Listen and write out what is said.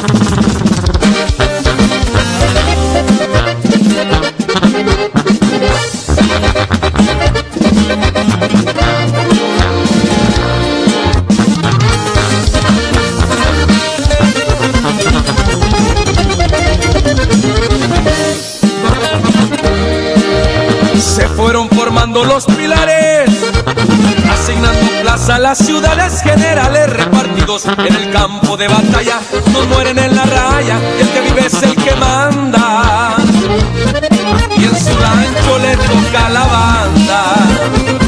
Se fueron formando los pilares, asignando plaza a las ciudades generales, repartidos en el campo de batalla. Nos mueren en la raya, y el que vive es el que manda, y en su rancho le toca la banda.